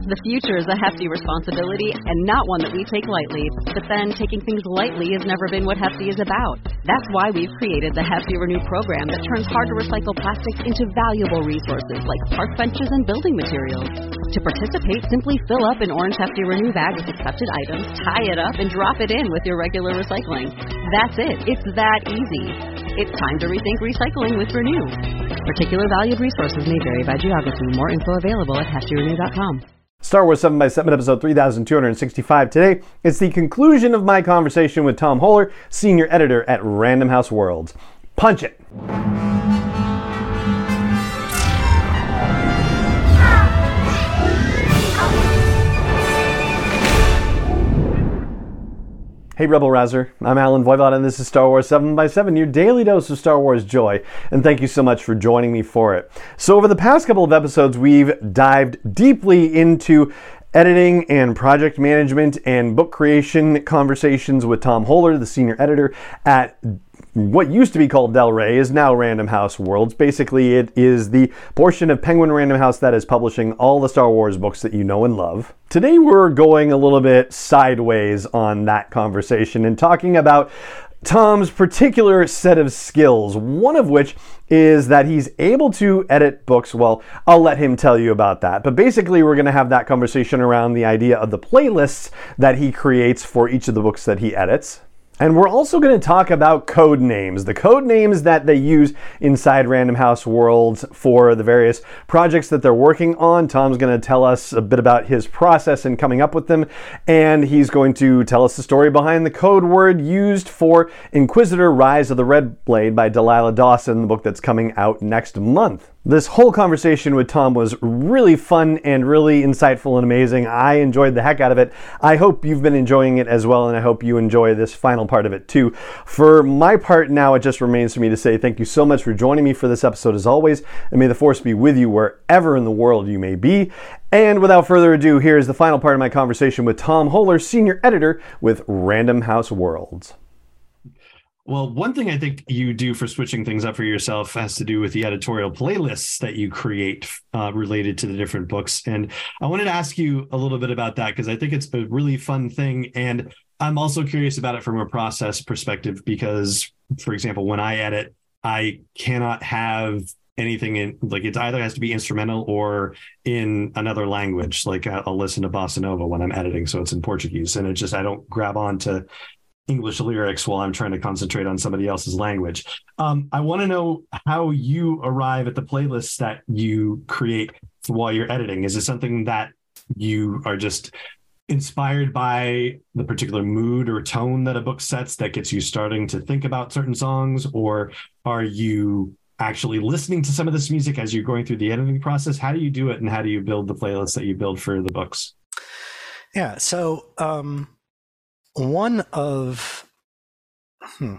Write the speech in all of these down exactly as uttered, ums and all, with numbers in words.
The future is a hefty responsibility and not one that we take lightly. But then, taking things lightly has never been what Hefty is about. That's why we've created the Hefty Renew program that turns hard-to-recycle plastics into valuable resources like park benches and building materials. To participate, simply fill up an orange Hefty Renew bag with accepted items, tie it up, and drop it in with your regular recycling. That's it. It's that easy. It's time to rethink recycling with Renew. Particular valued resources may vary by geography. More info available at hefty renew dot com. Star Wars seven by seven, episode three thousand two hundred sixty-five. Today, it's the conclusion of my conversation with Tom Holer, senior editor at Random House Worlds. Punch it! Hey Rebel Rouser, I'm Alan Voivod and this is Star Wars seven by seven, your daily dose of Star Wars joy, and thank you so much for joining me for it. So over the past couple of episodes, we've dived deeply into editing and project management and book creation conversations with Tom Holer, the senior editor at what used to be called Del Rey is now Random House Worlds. Basically, it is the portion of Penguin Random House that is publishing all the Star Wars books that you know and love. Today, we're going a little bit sideways on that conversation and talking about Tom's particular set of skills, one of which is that he's able to edit books. Well, I'll let him tell you about that. But basically, we're going to have that conversation around the idea of the playlists that he creates for each of the books that he edits. And we're also going to talk about code names, the code names that they use inside Random House Worlds for the various projects that they're working on. Tom's going to tell us a bit about his process in coming up with them, and he's going to tell us the story behind the code word used for Inquisitor Rise of the Red Blade by Delilah Dawson, the book that's coming out next month. This whole conversation with Tom was really fun and really insightful and amazing. I enjoyed the heck out of it. I hope you've been enjoying it as well, and I hope you enjoy this final part of it too. For my part now, it just remains for me to say thank you so much for joining me for this episode as always, and may the Force be with you wherever in the world you may be. And without further ado, here's the final part of my conversation with Tom Holer, senior editor with Random House Worlds. Well, one thing I think you do for switching things up for yourself has to do with the editorial playlists that you create uh, related to the different books. And I wanted to ask you a little bit about that because I think it's a really fun thing. And I'm also curious about it from a process perspective because, for example, when I edit, I cannot have anything in, like it either has to be instrumental or in another language. Like I'll listen to Bossa Nova when I'm editing, so it's in Portuguese. And it just, I don't grab on to English lyrics while I'm trying to concentrate on somebody else's language. Um, I want to know how you arrive at the playlists that you create while you're editing. Is it something that you are just inspired by the particular mood or tone that a book sets that gets you starting to think about certain songs? Or are you actually listening to some of this music as you're going through the editing process? How do you do it, and how do you build the playlists that you build for the books? Yeah, so um One of hmm,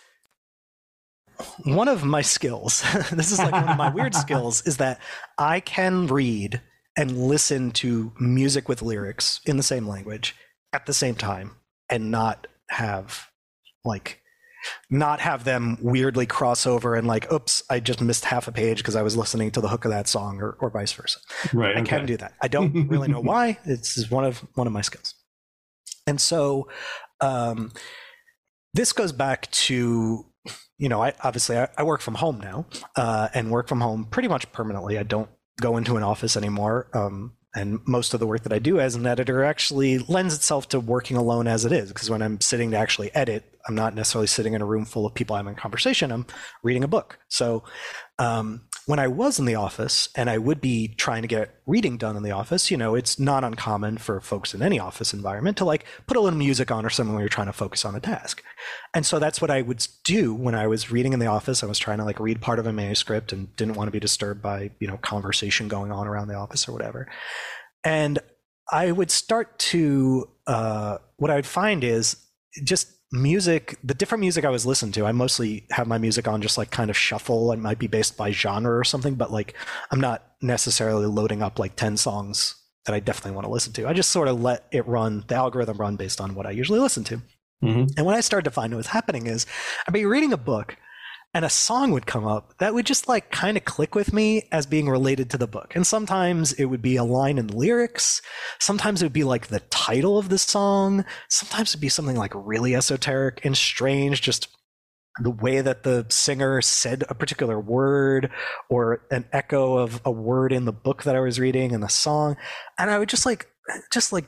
one of my skills, this is like one of my weird skills, is that I can read and listen to music with lyrics in the same language at the same time and not have like not have them weirdly cross over and like, oops, I just missed half a page because I was listening to the hook of that song, or, or vice versa. Right. I okay. can do that. I don't really know why. It's one of one of my skills. And so um, this goes back to, you know, I obviously I, I work from home now uh, and work from home pretty much permanently. I don't go into an office anymore. Um, and most of the work that I do as an editor actually lends itself to working alone as it is, because when I'm sitting to actually edit, I'm not necessarily sitting in a room full of people having a conversation. I'm reading a book. So um, when I was in the office and I would be trying to get reading done in the office, you know, it's not uncommon for folks in any office environment to like put a little music on or something when you're trying to focus on a task. And so that's what I would do when I was reading in the office. I was trying to like read part of a manuscript and didn't want to be disturbed by, you know, conversation going on around the office or whatever. And I would start to, uh, what I would find is just music, the different music I was listening to. I mostly have my music on just like kind of shuffle. It might be based by genre or something, but like I'm not necessarily loading up like ten songs that I definitely want to listen to. I just sort of let it run, the algorithm run based on what I usually listen to. Mm-hmm. And what I started to find what was happening is I'd be reading a book and a song would come up that would just like kind of click with me as being related to the book. And sometimes it would be a line in the lyrics. Sometimes it would be like the title of the song. Sometimes it'd be something like really esoteric and strange, just the way that the singer said a particular word or an echo of a word in the book that I was reading in the song. And I would just like, just like,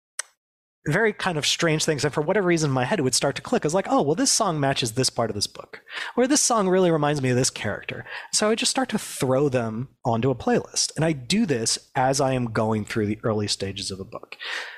very kind of strange things, and for whatever reason my head would start to click. I was like, oh well, this song matches this part of this book, or this song really reminds me of this character. So I would just start to throw them onto a playlist, and I do this as I am going through the early stages of a book.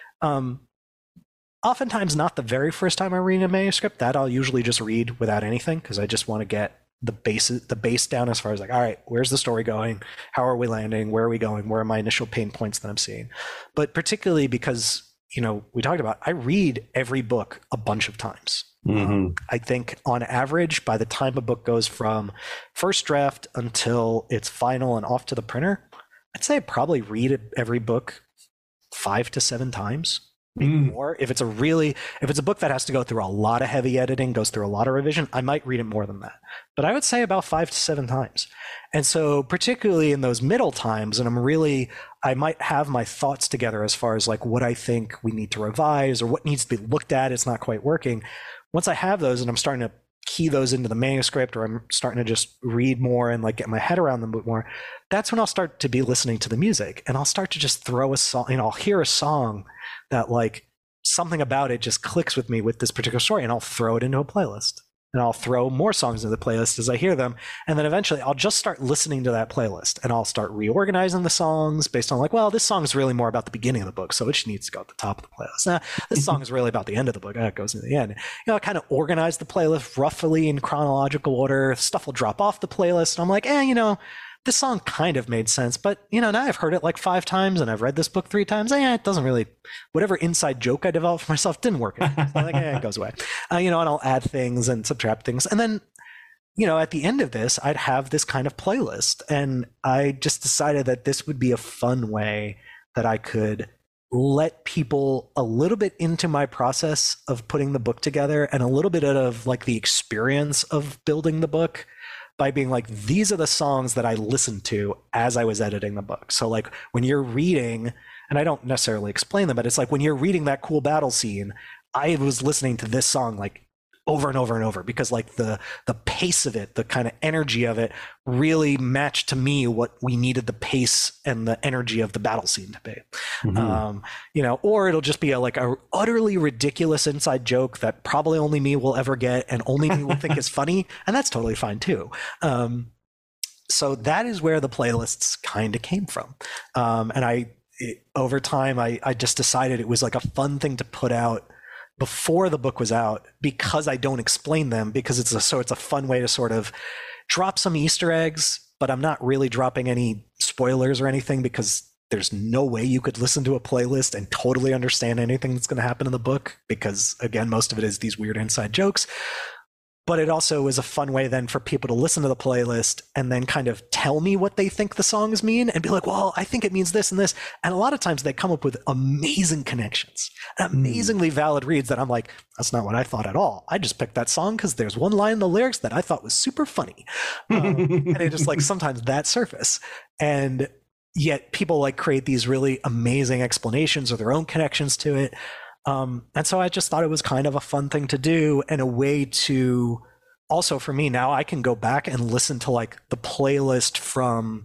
Um, oftentimes not the very first time I read a manuscript. That I'll usually just read without anything, because I just want to get the base the base down as far as like, all right, where's the story going? How are we landing? Where are we going? Where are my initial pain points that I'm seeing? But particularly because, you know, we talked about, I read every book a bunch of times. Mm-hmm. Um, I think on average, by the time a book goes from first draft until it's final and off to the printer, I'd say I probably read every book five to seven times, maybe mm. more. If it's a really, if it's a book that has to go through a lot of heavy editing, goes through a lot of revision, I might read it more than that. But I would say about five to seven times. And so particularly in those middle times, and I'm really, I might have my thoughts together as far as like what I think we need to revise or what needs to be looked at, it's not quite working. Once I have those and I'm starting to key those into the manuscript, or I'm starting to just read more and like get my head around them a bit more, that's when I'll start to be listening to the music, and I'll start to just throw a song, you know, I'll hear a song that like something about it just clicks with me with this particular story, and I'll throw it into a playlist. And I'll throw more songs into the playlist as I hear them. And then eventually I'll just start listening to that playlist, and I'll start reorganizing the songs based on like, well, this song is really more about the beginning of the book, so it just needs to go at the top of the playlist. Nah, this song is really about the end of the book. It goes into the end. You know, I kind of organize the playlist roughly in chronological order. Stuff will drop off the playlist, and I'm like, eh, you know, this song kind of made sense, but you know, now I've heard it like five times and I've read this book three times. Eh, it doesn't really, whatever inside joke I developed for myself didn't work. So like, eh, it goes away. Uh, you know, and I'll add things and subtract things. And then, you know, at the end of this, I'd have this kind of playlist. And I just decided that this would be a fun way that I could let people a little bit into my process of putting the book together, and a little bit of like the experience of building the book, by being like, these are the songs that I listened to as I was editing the book. So like when you're reading, and I don't necessarily explain them, but it's like when you're reading that cool battle scene, I was listening to this song like over and over and over, because like the the pace of it, the kind of energy of it really matched to me what we needed the pace and the energy of the battle scene to be. Mm-hmm. Um, you know, or it'll just be a, like a utterly ridiculous inside joke that probably only me will ever get and only me will think is funny, and that's totally fine too. Um, so that is where the playlists kind of came from. Um, and I, it, over time, I, I just decided it was like a fun thing to put out before the book was out, because I don't explain them, because it's a, so it's a fun way to sort of drop some Easter eggs, but I'm not really dropping any spoilers or anything, because there's no way you could listen to a playlist and totally understand anything that's going to happen in the book, because again, most of it is these weird inside jokes. But it also is a fun way then for people to listen to the playlist and then kind of tell me what they think the songs mean, and be like, well, I think it means this and this. And a lot of times they come up with amazing connections, amazingly mm. valid reads that I'm like, that's not what I thought at all. I just picked that song because there's one line in the lyrics that I thought was super funny. Um, and it just like sometimes that surface. And yet people like create these really amazing explanations or their own connections to it. Um, and so I just thought it was kind of a fun thing to do, and a way to also, for me now, I can go back and listen to like the playlist from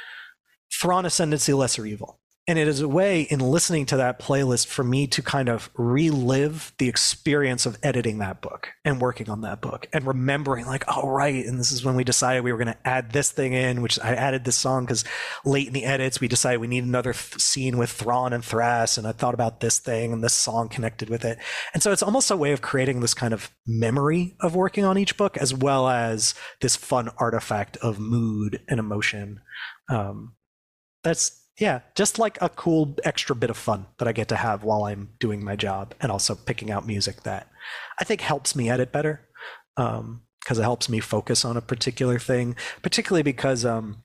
Thrawn Ascendancy Lesser Evil. And it is a way in listening to that playlist for me to kind of relive the experience of editing that book and working on that book and remembering like, oh, right. And this is when we decided we were going to add this thing in, which I added this song because late in the edits, we decided we need another th- scene with Thrawn and Thras. And I thought about this thing and this song connected with it. And so it's almost a way of creating this kind of memory of working on each book, as well as this fun artifact of mood and emotion. Um, that's, Yeah, just like a cool extra bit of fun that I get to have while I'm doing my job, and also picking out music that I think helps me edit better, um, because it helps me focus on a particular thing, particularly because, um,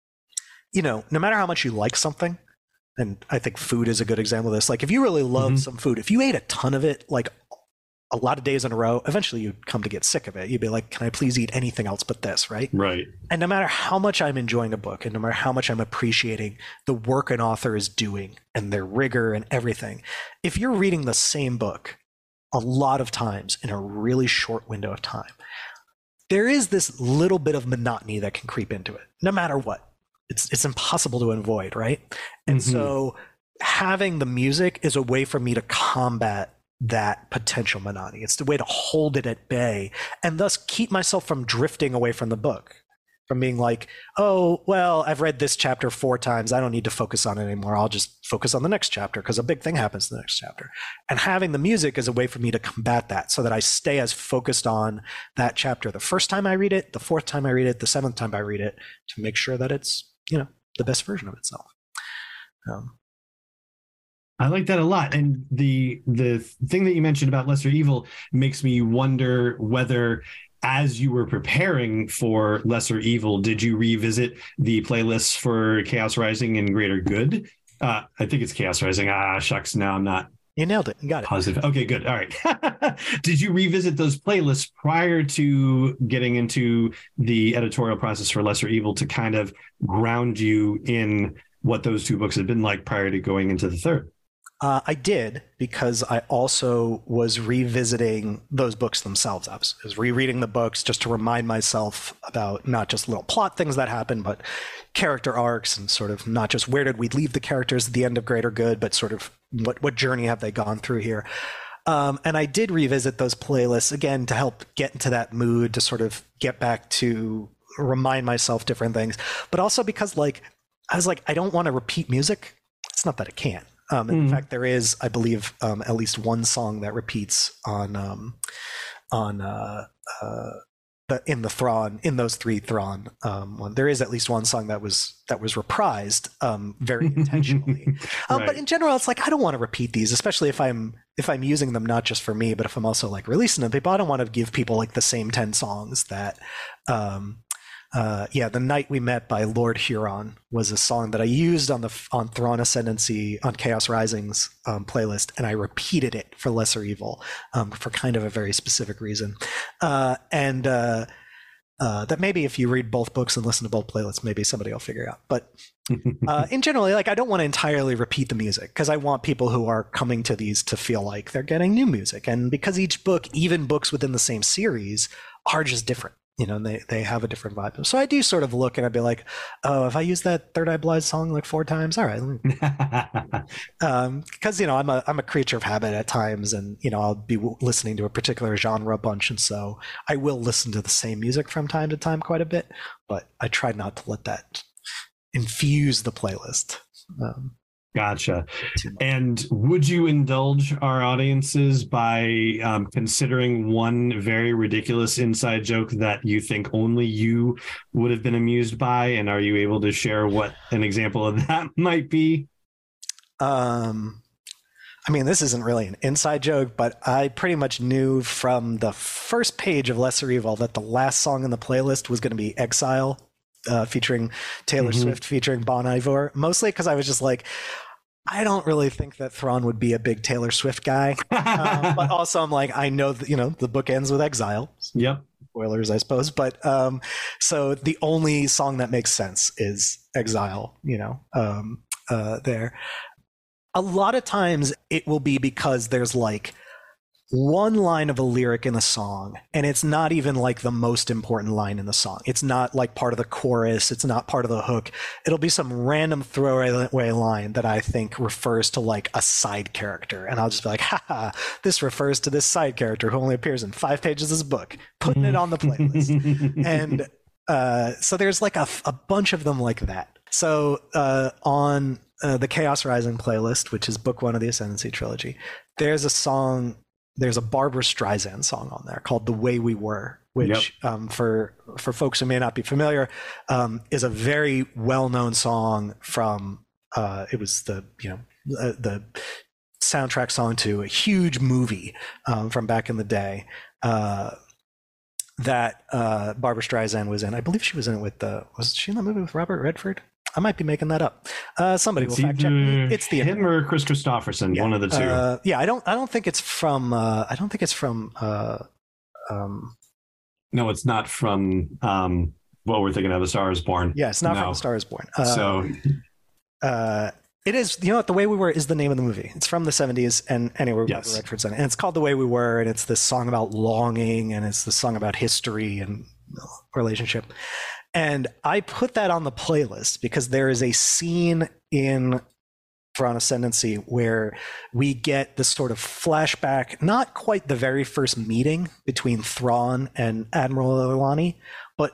you know, no matter how much you like something, and I think food is a good example of this, like if you really love mm-hmm. some food, if you ate a ton of it, like a lot of days in a row, eventually you'd come to get sick of it. You'd be like, can I please eat anything else but this, right? Right. And no matter how much I'm enjoying a book and no matter how much I'm appreciating the work an author is doing and their rigor and everything, if you're reading the same book a lot of times in a really short window of time, there is this little bit of monotony that can creep into it, no matter what. It's it's impossible to avoid, right? And mm-hmm. so having the music is a way for me to combat that potential monotony. It's the way to hold it at bay and thus keep myself from drifting away from the book, from being like, oh, well, I've read this chapter four times. I don't need to focus on it anymore. I'll just focus on the next chapter because a big thing happens in the next chapter. And having the music is a way for me to combat that so that I stay as focused on that chapter the first time I read it, the fourth time I read it, the seventh time I read it, to make sure that it's, you know, the best version of itself. Um, I like that a lot. And the the thing that you mentioned about Lesser Evil makes me wonder whether, as you were preparing for Lesser Evil, did you revisit the playlists for Chaos Rising and Greater Good? Uh, I think it's Chaos Rising. Ah, shucks. Now I'm not. You nailed it. You got it. Positive. Okay, good. All right. Did you revisit those playlists prior to getting into the editorial process for Lesser Evil to kind of ground you in what those two books had been like prior to going into the third? Uh, I did, because I also was revisiting those books themselves. I was, I was rereading the books just to remind myself about not just little plot things that happen, but character arcs and sort of not just where did we leave the characters at the end of Greater Good, but sort of what, what journey have they gone through here. Um, and I did revisit those playlists, again, to help get into that mood, to sort of get back to remind myself different things. But also because, like, I was like, I don't want to repeat music. It's not that I can't. Um, in mm. fact, there is, I believe, um, at least one song that repeats on um, on uh, uh, the in the Thrawn, in those three Thrawn um, one. There is at least one song that was that was reprised um, very intentionally. um, right. But in general, it's like I don't want to repeat these, especially if I'm if I'm using them not just for me, but if I'm also like releasing them to people. I don't want to give people like the same ten songs that. Um, Uh, yeah, The Night We Met by Lord Huron was a song that I used on the on Thrawn Ascendancy on Chaos Rising's um, playlist, and I repeated it for Lesser Evil um, for kind of a very specific reason. Uh, and uh, uh, that maybe if you read both books and listen to both playlists, maybe somebody will figure out. But uh, in general, like I don't want to entirely repeat the music because I want people who are coming to these to feel like they're getting new music, and because each book, even books within the same series, are just different. You know, and they, they have a different vibe. So I do sort of look and I'd be like, oh, if I use that Third Eye Blind song like four times, all right. um, because, you know, I'm a I'm a creature of habit at times, and, you know, I'll be listening to a particular genre a bunch. And so I will listen to the same music from time to time quite a bit, but I try not to let that infuse the playlist. Um, Gotcha. And would you indulge our audiences by um, considering one very ridiculous inside joke that you think only you would have been amused by? And are you able to share what an example of that might be? Um, I mean, this isn't really an inside joke, but I pretty much knew from the first page of Lesser Evil that the last song in the playlist was going to be Exile. Uh, featuring Taylor mm-hmm. Swift, featuring Bon Iver, mostly because I was just like, I don't really think that Thrawn would be a big Taylor Swift guy. um, but also I'm like, I know that, you know, the book ends with Exile. Yep. Spoilers, I suppose. But um, so the only song that makes sense is Exile, you know, um, uh, there. A lot of times it will be because there's like one line of a lyric in the song, and it's not even like the most important line in the song. It's not like part of the chorus. It's not part of the hook. It'll be some random throwaway line that I think refers to like a side character. And I'll just be like, haha, this refers to this side character who only appears in five pages of this book, putting it on the playlist. and uh, so there's like a, a bunch of them like that. So uh, on uh, the Chaos Rising playlist, which is book one of the Ascendancy trilogy, there's a song There's a Barbra Streisand song on there called "The Way We Were," which, yep. um, for for folks who may not be familiar, um, is a very well-known song from. Uh, it was the you know uh, the soundtrack song to a huge movie um, from back in the day uh, that uh, Barbra Streisand was in. I believe she was in it with the. Was she in the movie with Robert Redford? I might be making that up. Uh, somebody it's will fact check me. either It's the him or Chris Christopherson, yeah. one of the two. Uh, yeah, I don't. I don't think it's from. Uh, I don't think it's from. Uh, um, no, it's not from um, what we're thinking of. A Star Is Born. yeah, it's not No. from A Star Is Born. Uh, So uh, it is. You know what? The Way We Were is the name of the movie. It's from the seventies, and anyway, Yes. Redford's in it, and it's called The Way We Were, and it's this song about longing, and it's the song about history and relationship. And I put that on the playlist because there is a scene in Thrawn Ascendancy where we get this sort of flashback, not quite the very first meeting between Thrawn and Admiral Ilani, but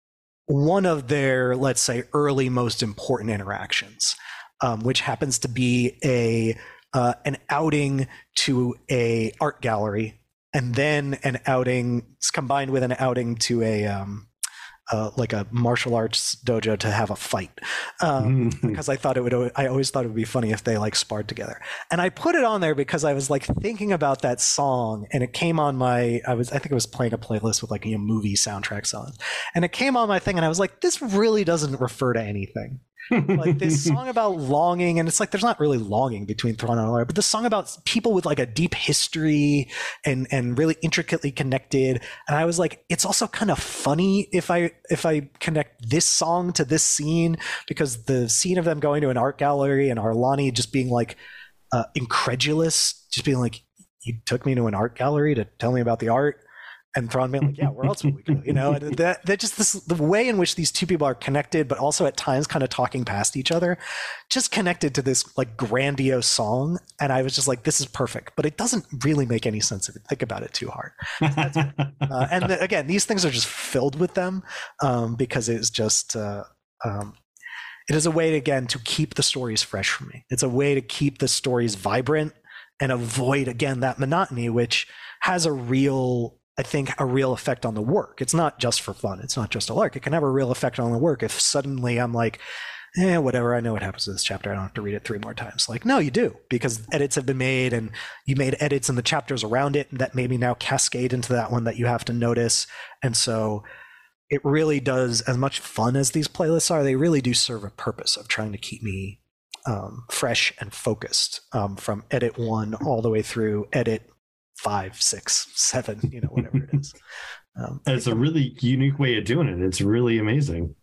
one of their, let's say, early most important interactions, um, which happens to be a uh, an outing to a art gallery, and then an outing it's combined with an outing to a um, uh, like a martial arts dojo to have a fight. Um, because I thought it would, I always thought it would be funny if they like sparred together. And I put it on there because I was like thinking about that song, and it came on my, I was, I think it was playing a playlist with like, you know, movie soundtrack songs, and it came on my thing, and I was like, this really doesn't refer to anything. Like this song about longing, and it's like there's not really longing between Thrawn and Alara, but the song about people with like a deep history and and really intricately connected. And I was like, it's also kind of funny if I if I connect this song to this scene, because the scene of them going to an art gallery and Arlani just being like uh, incredulous, just being like, you took me to an art gallery to tell me about the art. And Thrawn being like, yeah, where else would we go? You know, and that that just this the way in which these two people are connected, but also at times kind of talking past each other, just connected to this like grandiose song. And I was just like, this is perfect, but it doesn't really make any sense if you think about it too hard. That's, uh, and the, again, these things are just filled with them um, because it's just uh, um, it is a way to, again, to keep the stories fresh for me. It's a way to keep the stories vibrant and avoid, again, that monotony, which has a real, I think, a real effect on the work. It's not just for fun. It's not just a lark. It can have a real effect on the work if suddenly I'm like, eh, whatever, I know what happens to this chapter. I don't have to read it three more times. Like, no, you do, because edits have been made, and you made edits in the chapters around it that maybe now cascade into that one that you have to notice. And so it really does, as much fun as these playlists are, they really do serve a purpose of trying to keep me um, fresh and focused um, from edit one all the way through edit five, six, seven, you know, whatever it is. Um, it's a really unique way of doing it. It's really amazing.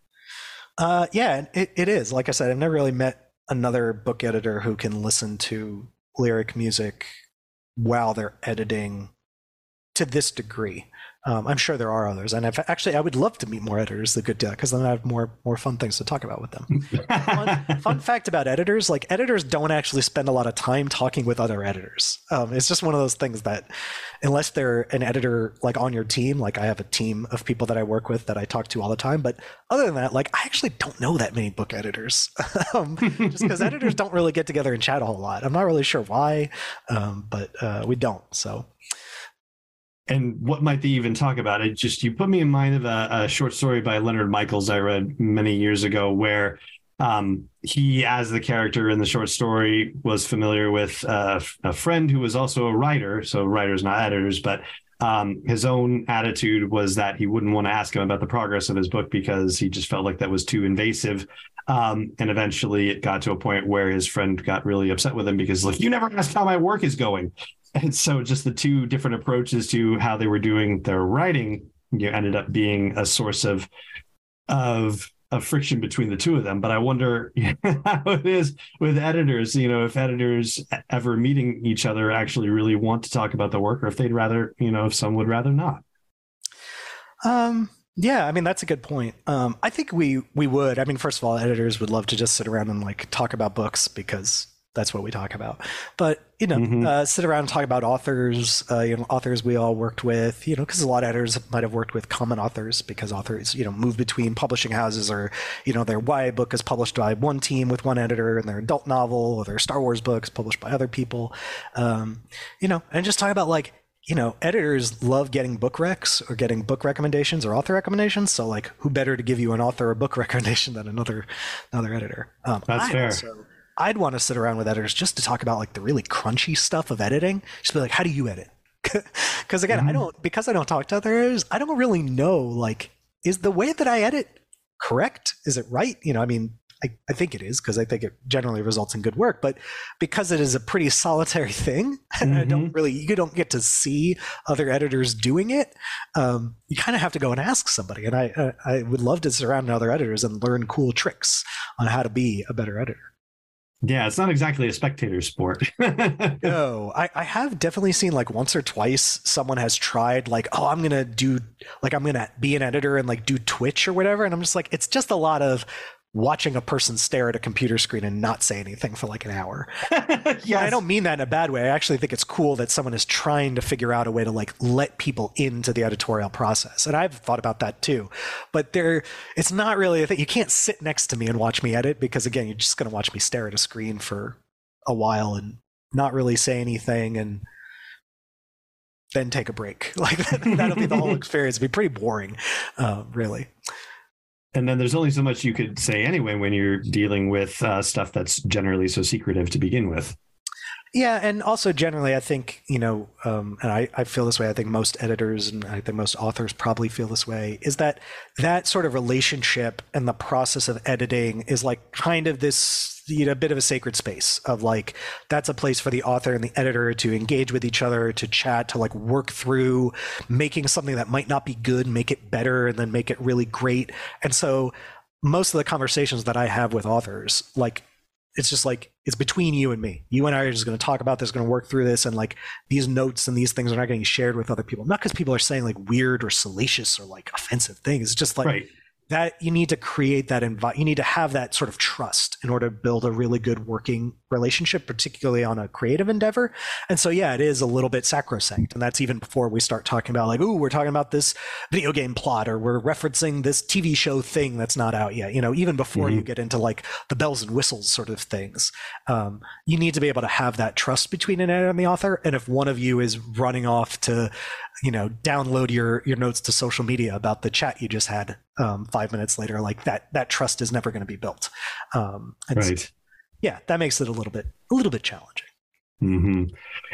Uh, yeah, it, it is. Like I said, I've never really met another book editor who can listen to lyric music while they're editing to this degree. Um, I'm sure there are others, and if, actually, I would love to meet more editors that could do that, because then I have more more fun things to talk about with them. fun, fun fact about editors: like editors don't actually spend a lot of time talking with other editors. Um, it's just one of those things that, unless they're an editor like on your team, like I have a team of people that I work with that I talk to all the time. But other than that, like I actually don't know that many book editors, um, just because editors don't really get together and chat a whole lot. I'm not really sure why, um, but uh, we don't. So. And what might they even talk about? It just, you put me in mind of a, a short story by Leonard Michaels I read many years ago, where um, he, as the character in the short story, was familiar with uh, a friend who was also a writer. So writers, not editors, but um, his own attitude was that he wouldn't want to ask him about the progress of his book because he just felt like that was too invasive. Um, and eventually it got to a point where his friend got really upset with him because, like, you never asked how my work is going. And so just the two different approaches to how they were doing their writing, you know, ended up being a source of, of, of friction between the two of them. But I wonder how it is with editors, you know, if editors ever meeting each other actually really want to talk about the work, or if they'd rather, you know, if some would rather not. Um, yeah, I mean, that's a good point. Um, I think we, we would, I mean, first of all, editors would love to just sit around and like talk about books because that's what we talk about. But, you know, mm-hmm. uh, sit around and talk about authors, uh, you know, authors we all worked with, you know, because a lot of editors might have worked with common authors because authors, you know, move between publishing houses, or, you know, their Y A book is published by one team with one editor, and their adult novel or their Star Wars books published by other people, um, you know, and just talk about like, you know, editors love getting book recs or getting book recommendations or author recommendations. So like, who better to give you an author or book recommendation than another, another editor? Um, That's I fair. Also, I'd want to sit around with editors just to talk about like the really crunchy stuff of editing. Just be like, how do you edit? Because again, mm-hmm. I don't, because I don't talk to other editors, I don't really know, like, is the way that I edit correct? Is it right? You know, I mean, I, I think it is because I think it generally results in good work. But because it is a pretty solitary thing, and mm-hmm. I don't really, you don't get to see other editors doing it. Um, you kind of have to go and ask somebody. And I, I, I would love to surround other editors and learn cool tricks on how to be a better editor. Yeah, it's not exactly a spectator sport. No, I, I have definitely seen like once or twice someone has tried like, oh, I'm going to do like, I'm going to be an editor and like do Twitch or whatever. And I'm just like, it's just a lot of watching a person stare at a computer screen and not say anything for like an hour. Yeah, I don't mean that in a bad way. I actually think it's cool that someone is trying to figure out a way to like let people into the editorial process. And I've thought about that too. But there, it's not really a thing. You can't sit next to me and watch me edit because again, you're just going to watch me stare at a screen for a while and not really say anything and then take a break. Like that'll be the whole experience. It'll be pretty boring, uh, really. And then there's only so much you could say anyway when you're dealing with uh, stuff that's generally so secretive to begin with. Yeah, and also generally, I think, you know, um, and I, I feel this way, I think most editors and I think most authors probably feel this way, is that that sort of relationship and the process of editing is like kind of this, you know, a bit of a sacred space of like, that's a place for the author and the editor to engage with each other, to chat, to like work through making something that might not be good, make it better, and then make it really great. And so most of the conversations that I have with authors, like, it's just like, it's between you and me. You and I are just going to talk about this, going to work through this. And like these notes and these things are not getting shared with other people. Not because people are saying like weird or salacious or like offensive things. It's just like right. that you need to create that envi- you need to have that sort of trust in order to build a really good working relationship, particularly on a creative endeavor. And so, yeah, it is a little bit sacrosanct. And that's even before we start talking about like, ooh, we're talking about this video game plot or we're referencing this T V show thing that's not out yet. You know, even before mm-hmm. you get into like the bells and whistles sort of things, um, you need to be able to have that trust between an editor and the author. And if one of you is running off to, you know, download your, your notes to social media about the chat you just had um, five minutes later, like that, that trust is never going to be built. Um, right. So, yeah, that makes it a little bit, a little bit challenging. Mm-hmm.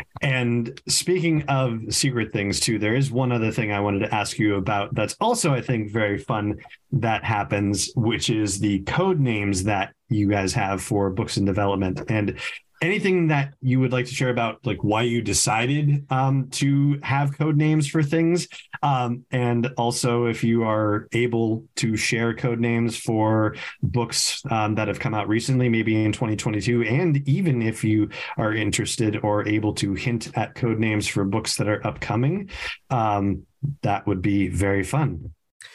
And speaking of secret things too, there is one other thing I wanted to ask you about that's also, I think, very fun that happens, which is the code names that you guys have for books in development. And anything that you would like to share about like why you decided um, to have code names for things. Um, and also if you are able to share code names for books um, that have come out recently, maybe in twenty twenty-two. And even if you are interested or able to hint at code names for books that are upcoming, um, that would be very fun.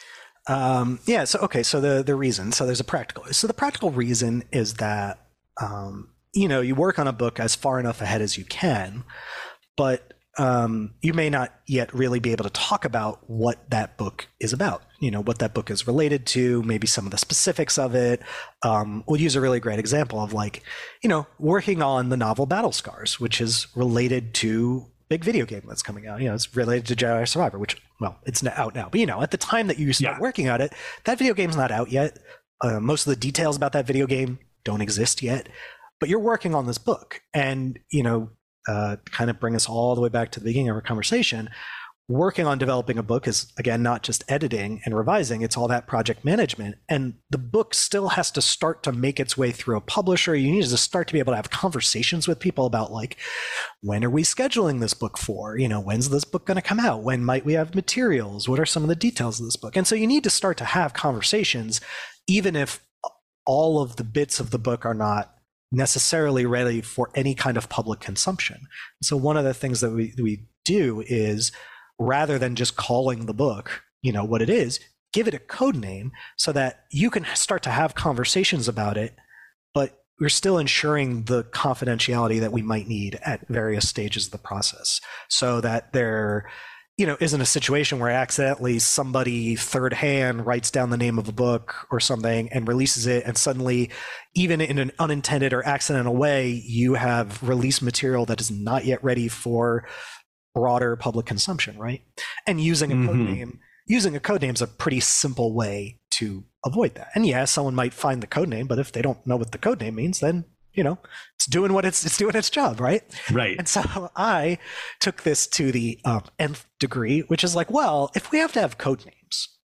Um, yeah. So, okay. So the, the reason, so there's a practical, so the practical reason is that, um, you know, you work on a book as far enough ahead as you can, but um, you may not yet really be able to talk about what that book is about, you know, what that book is related to, maybe some of the specifics of it. Um, we'll use a really great example of like, you know, working on the novel Battle Scars, which is related to big video game that's coming out. You know, it's related to Jedi Survivor, which, well, it's out now. But, you know, at the time that you start yeah. working on it, that video game's not out yet. Uh, most of the details about that video game don't exist yet. But you're working on this book and, you know, uh, kind of bring us all the way back to the beginning of our conversation. Working on developing a book is, again, not just editing and revising. It's all that project management. And the book still has to start to make its way through a publisher. You need to start to be able to have conversations with people about like, when are we scheduling this book for? You know, when's this book going to come out? When might we have materials? What are some of the details of this book? And so you need to start to have conversations, even if all of the bits of the book are not necessarily ready for any kind of public consumption. So one of the things that we, we do is rather than just calling the book, you know, what it is, give it a code name so that you can start to have conversations about it, but we're still ensuring the confidentiality that we might need at various stages of the process so that there, you know, isn't a situation where accidentally somebody third hand writes down the name of a book or something and releases it. And suddenly, even in an unintended or accidental way, you have released material that is not yet ready for broader public consumption, right? And using a mm-hmm. code name, using a code name is a pretty simple way to avoid that. And yeah, someone might find the code name, but if they don't know what the code name means, then you know, it's doing what it's it's doing its job, right? Right. And so I took this to the um, nth degree, which is like, well, if we have to have code names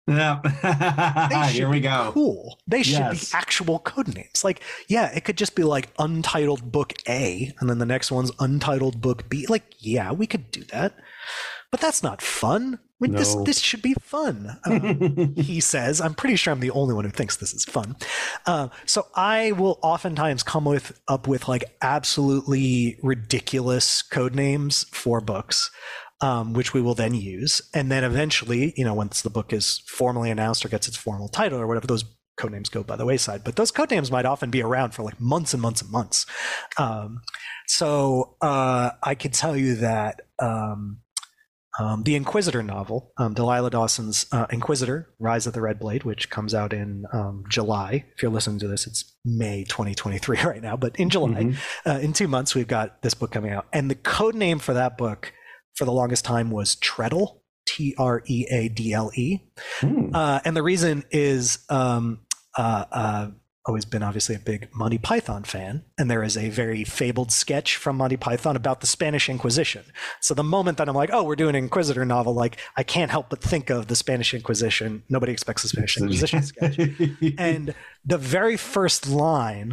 Yeah. They should Here we be go. cool. They should Yes. be actual code names. Like, yeah, it could just be like Untitled Book A, and then the next one's Untitled Book B. Like, yeah, we could do that, but that's not fun. I mean, this No. this should be fun. Um, he says. I'm pretty sure I'm the only one who thinks this is fun. Uh, so I will oftentimes come with up with like absolutely ridiculous code names for books. Um, which we will then use. And then eventually, you know, once the book is formally announced or gets its formal title or whatever, those code names go by the wayside. But those code names might often be around for like months and months and months. Um, so uh, I can tell you that um, um, the Inquisitor novel, um, Delilah Dawson's uh, Inquisitor, Rise of the Red Blade, which comes out in um, July. If you're listening to this, it's May twenty twenty-three right now. But in July, mm-hmm. uh, in two months, we've got this book coming out. And the code name for that book for the longest time was Treadle, T R E A D L E. Mm. Uh, and the reason is um, uh, uh, always been obviously a big Monty Python fan. And there is a very fabled sketch from Monty Python about the Spanish Inquisition. So the moment that I'm like, oh, we're doing an Inquisitor novel, like I can't help but think of the Spanish Inquisition. Nobody expects the Spanish Inquisition sketch. And the very first line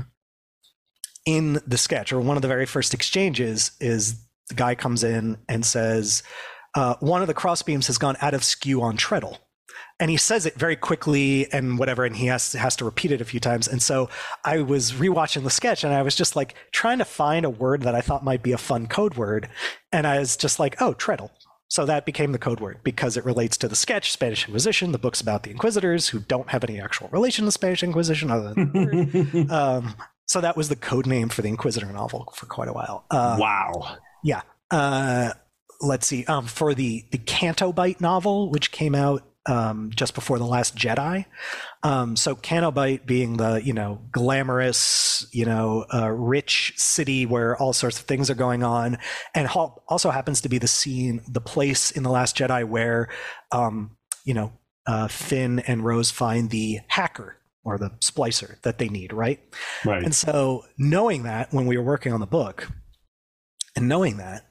in the sketch, or one of the very first exchanges, is the guy comes in and says, uh, one of the crossbeams has gone out of skew on Treadle. And he says it very quickly and whatever, and he has, has to repeat it a few times. And so I was rewatching the sketch and I was just like trying to find a word that I thought might be a fun code word. And I was just like, oh, Treadle. So that became the code word because it relates to the sketch, Spanish Inquisition, the book's about the Inquisitors who don't have any actual relation to the Spanish Inquisition other than the word. um, so that was the code name for the Inquisitor novel for quite a while. Uh, wow. Yeah. Uh, let's see. Um, for the the Canto Bight novel, which came out um, just before The Last Jedi. Um, so Canto Bight being the, you know, glamorous, you know, uh, rich city where all sorts of things are going on, and ha- also happens to be the scene, the place in The Last Jedi where, um, you know, uh, Finn and Rose find the hacker or the splicer that they need, right? Right. And so knowing that when we were working on the book, and knowing that,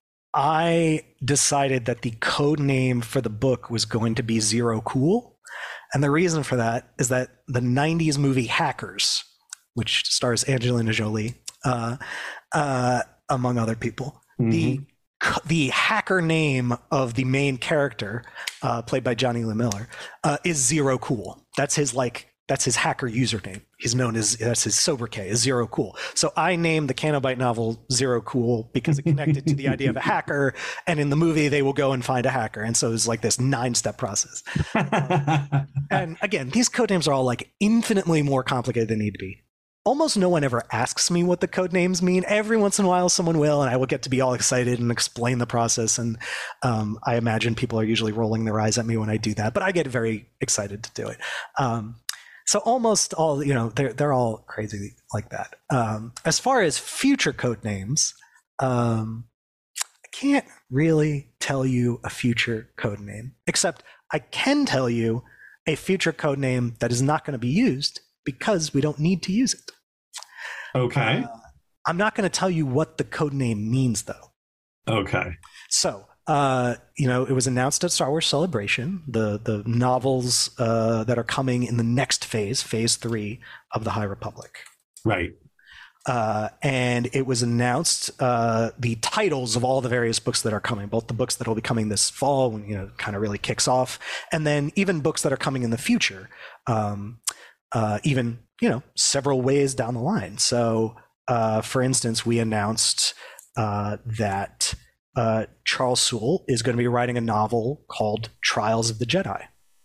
I decided that the code name for the book was going to be Zero Cool. And the reason for that is that the nineties movie Hackers, which stars Angelina Jolie, uh, uh, among other people, mm-hmm. the the hacker name of the main character, uh, played by Johnny Lee Miller, uh, is Zero Cool. That's his like that's his hacker username. He's known as, that's his sobriquet, is Zero Cool. So I named the Canto Bight novel Zero Cool because it connected to the idea of a hacker. And in the movie, they will go and find a hacker. And so it was like this nine step process. Um, and again, these code names are all like infinitely more complicated than they need to be. Almost no one ever asks me what the code names mean. Every once in a while, someone will, and I will get to be all excited and explain the process. And um, I imagine people are usually rolling their eyes at me when I do that, but I get very excited to do it. Um, So almost all, you know, they're they're all crazy like that. Um, as far as future code names, um, I can't really tell you a future code name, except I can tell you a future code name that is not going to be used because we don't need to use it. Okay. Uh, I'm not going to tell you what the code name means, though. Okay. So, uh, you know, it was announced at Star Wars Celebration, the the novels uh, that are coming in the next phase, phase three of the High Republic. Right. Uh, and it was announced uh, the titles of all the various books that are coming, both the books that will be coming this fall, when, you know, kind of really kicks off, and then even books that are coming in the future, um, uh, even, you know, several ways down the line. So, uh, for instance, we announced uh, that Uh, Charles Soule is going to be writing a novel called Trials of the Jedi.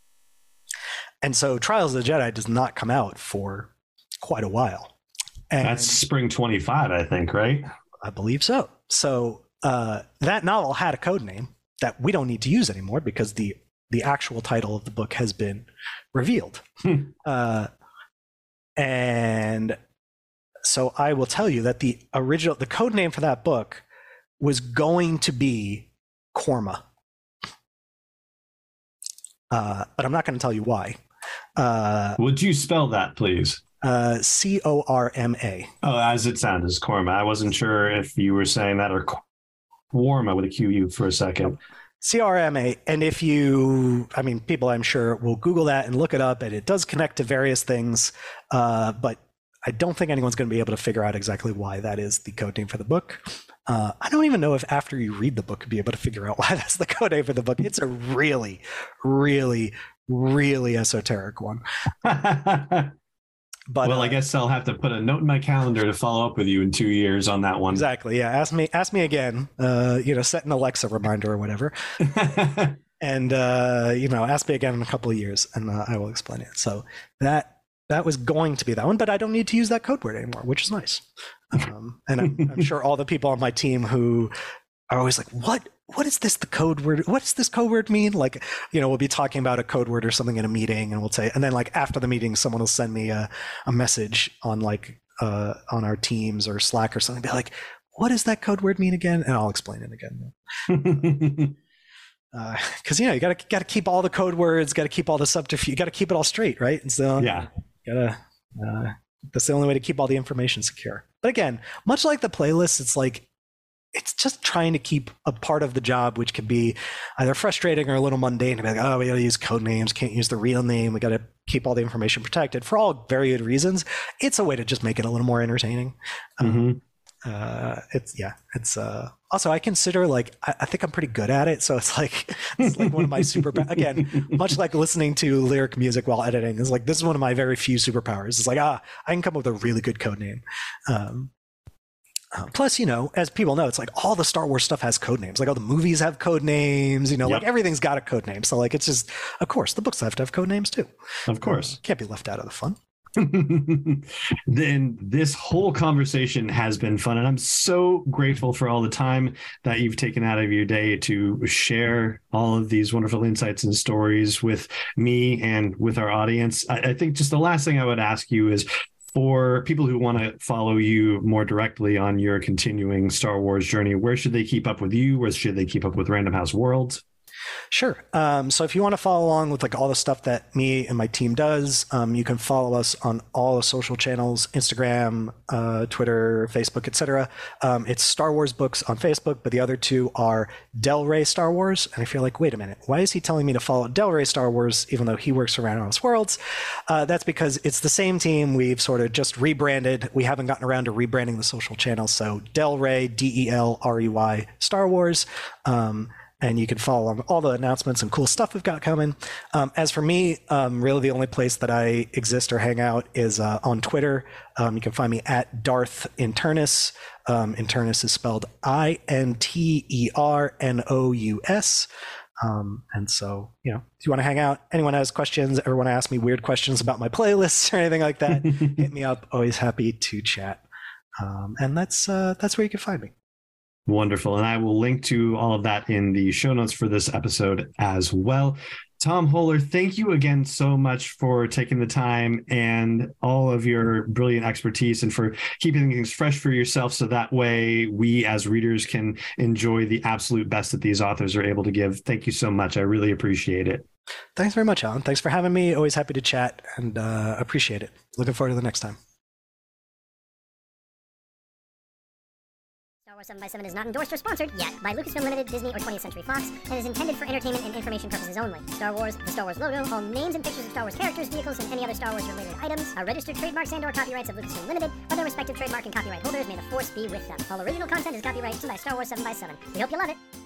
And so Trials of the Jedi does not come out for quite a while. And that's spring twenty-five, I think, right? I believe so. So uh, that novel had a code name that we don't need to use anymore because the, the actual title of the book has been revealed. Hmm. Uh, and so I will tell you that the original, the code name for that book was going to be Korma. Uh, but I'm not going to tell you why. Uh, Would you spell that, please? Uh, C O R M A. Oh, as it sounds, is Korma. I wasn't sure if you were saying that or Korma with a Q U for a second. C R M A. And if you, I mean, people I'm sure will Google that and look it up, and it does connect to various things. Uh, but I don't think anyone's going to be able to figure out exactly why that is the code name for the book. Uh, I don't even know if after you read the book, you'll be able to figure out why that's the code name for the book. It's a really, really, really esoteric one. But, well, uh, I guess I'll have to put a note in my calendar to follow up with you in two years on that one. Exactly. Yeah. Ask me. Ask me again. Uh, you know, set an Alexa reminder or whatever, and uh, you know, ask me again in a couple of years, and uh, I will explain it. So that that was going to be that one, but I don't need to use that code word anymore, which is nice. Um, and I'm, I'm sure all the people on my team who are always like, "What? What is this? The code word? What does this code word mean?" Like, you know, we'll be talking about a code word or something in a meeting, and we'll say, and then like after the meeting, someone will send me a, a message on like uh, on our Teams or Slack or something, be like, "What does that code word mean again?" And I'll explain it again. Because uh, you know, you gotta gotta keep all the code words, gotta keep all the subterfuge, you gotta keep it all straight, right? And so yeah, gotta. Uh, that's the only way to keep all the information secure. But again, much like the playlist, it's like. It's just trying to keep a part of the job, which can be either frustrating or a little mundane. To be like, oh, we got to use code names, can't use the real name. We got to keep all the information protected for all very good reasons. It's a way to just make it a little more entertaining. Mm-hmm. Um, uh, it's yeah. It's uh, also I consider like I, I think I'm pretty good at it. So it's like it's like one of my super again, much like listening to lyric music while editing is like this is one of my very few superpowers. It's like ah, I can come up with a really good code name. Um, Uh, plus, you know, as people know, it's like all the Star Wars stuff has code names. Like all the movies have code names, you know, yep. Like everything's got a code name. So like, it's just, of course, the books have to have code names too. Of course. Um, can't be left out of the fun. Then this whole conversation has been fun. And I'm so grateful for all the time that you've taken out of your day to share all of these wonderful insights and stories with me and with our audience. I, I think just the last thing I would ask you is, for people who want to follow you more directly on your continuing Star Wars journey, where should they keep up with you? Where should they keep up with Random House Worlds? Sure. Um, so if you want to follow along with like all the stuff that me and my team does, um, you can follow us on all the social channels, Instagram, uh, Twitter, Facebook, et cetera. Um, it's Star Wars Books on Facebook, but the other two are Del Rey Star Wars. And I feel like, wait a minute, why is he telling me to follow Del Rey Star Wars, even though he works for Random House Worlds? Uh, that's because it's the same team. We've sort of just rebranded. We haven't gotten around to rebranding the social channels. So Del Rey, D E L R E Y Star Wars. Um, And you can follow on all the announcements and cool stuff we've got coming. Um, as for me, um, really the only place that I exist or hang out is uh, on Twitter. Um, you can find me at Darth Internus. Um, Internus is spelled I N T E R N O U S. Um, and so, you know, if you want to hang out, anyone has questions, ever want to ask me weird questions about my playlists or anything like that, hit me up. Always happy to chat. Um, and that's uh, that's where you can find me. Wonderful. And I will link to all of that in the show notes for this episode as well. Tom Hoeler, thank you again so much for taking the time and all of your brilliant expertise and for keeping things fresh for yourself. So that way we as readers can enjoy the absolute best that these authors are able to give. Thank you so much. I really appreciate it. Thanks very much, Alan. Thanks for having me. Always happy to chat and uh, appreciate it. Looking forward to the next time. Star Wars seven by seven is not endorsed or sponsored yet by Lucasfilm Limited, Disney, or twentieth Century Fox, and is intended for entertainment and information purposes only. Star Wars, the Star Wars logo, all names and pictures of Star Wars characters, vehicles, and any other Star Wars-related items are registered trademarks and or copyrights of Lucasfilm Limited, or their respective trademark and copyright holders. May the Force be with them. All original content is copyrighted by Star Wars seven by seven. We hope you love it.